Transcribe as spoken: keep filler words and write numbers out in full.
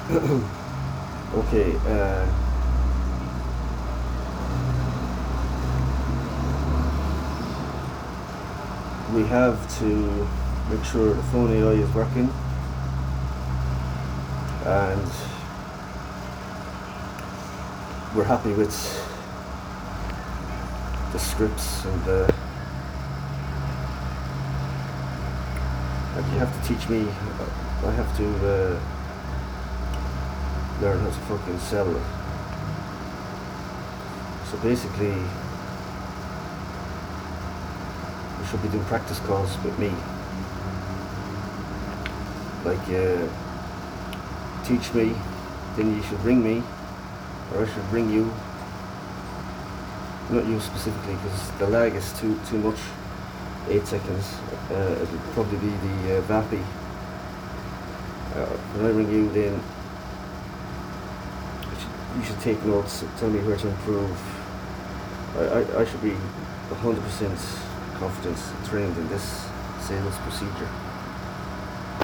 Okay, uh, we have to make sure the phone A I is working, and we're happy with the scripts and the. And you have to teach me. I have to uh, learn how to fucking sell it. So basically, you should be doing practice calls with me. Like, uh, teach me, then you should ring me, or I should ring you. Not you specifically, because the lag is too too much. Eight seconds. Uh, it'll probably be the uh, VAPI. Uh, when I ring you, then you should, you should take notes. Tell me where to improve. I, I, I should be one hundred percent confident, trained in this sales procedure.